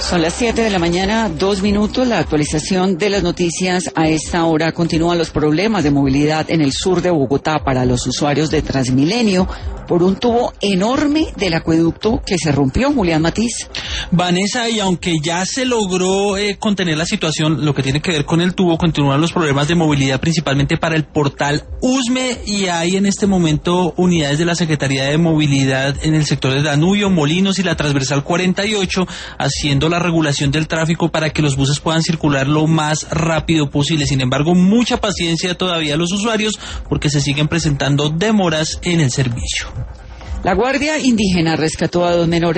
Son las 7 de la mañana, 2 minutos. La actualización de las noticias a esta hora. Continúan los problemas de movilidad en el sur de Bogotá para los usuarios de Transmilenio por un tubo enorme del acueducto que se rompió. Julián Matiz. Vanessa, y aunque ya se logró contener la situación, lo que tiene que ver con el tubo, continúan los problemas de movilidad principalmente para el portal Usme, y hay en este momento unidades de la Secretaría de Movilidad en el sector de Danubio, Molinos y la transversal 48 haciendo la regulación del tráfico para que los buses puedan circular lo más rápido posible. Sin embargo, mucha paciencia todavía a los usuarios porque se siguen presentando demoras en el servicio. La Guardia Indígena rescató a 2 menores